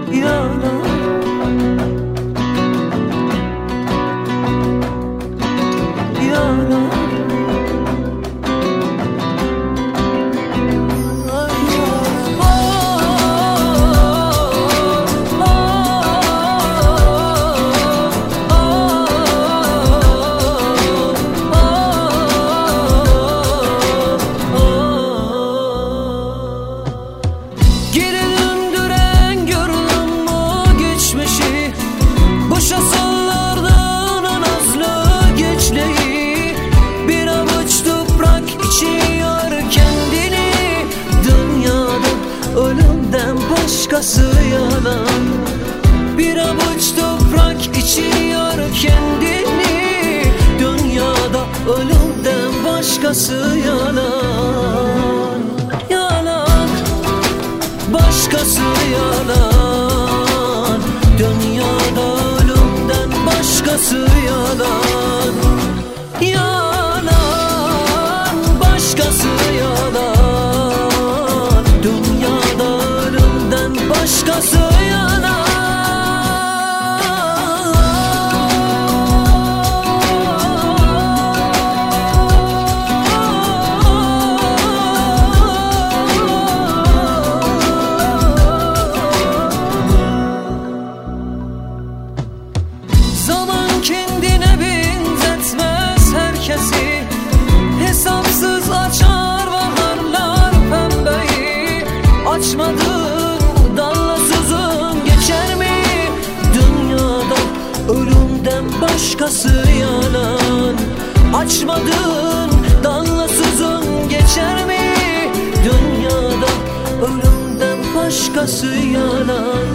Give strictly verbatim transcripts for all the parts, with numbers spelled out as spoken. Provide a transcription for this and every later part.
yalan. Yalan. Başkası yalan. Bir avuç toprak içiyor kendini. Dünyada ölümden başkası yalan. Yalan. Başkası yalan. Dünyada ölümden başkası yalan. Yalan. Başkası yalan. Başkası yalan. Zaman kendine benzetmez herkesi. Hesapsız açar baharlar pembeyi. Açmadı başkası yalan. Açmadın damlasızın geçer mi? Dünyada ölümden başkası yalan.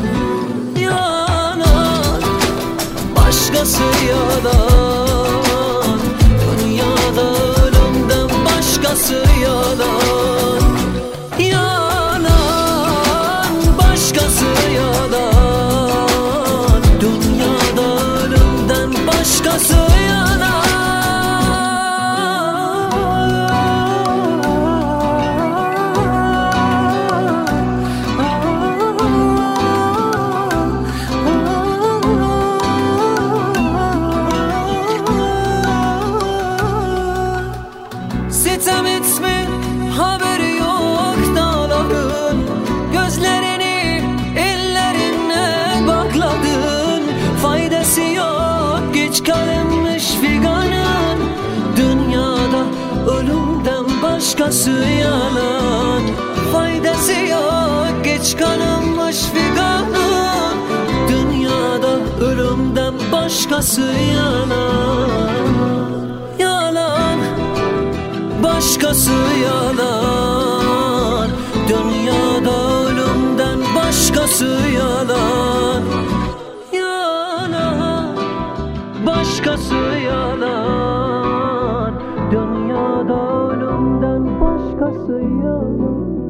Yalan. Başkası yalan. Dünyada ölümden başkası yalan. Yalan. Başkası yalan. Başkası yalan. Sitem etme, haberi yok dağların. Gözlerini ellerine bakladın. Faydası yok, geç kalınmış figanın. Dünyada ölümden başkası yalan. Faydası yok, geç kalınmış figanın. Dünyada ölümden başkası yalan. Yalan. Başkası yalan. Dünyada ölümden başkası yalan. Başkası yalan. Dünyada ölümden başkası yalan.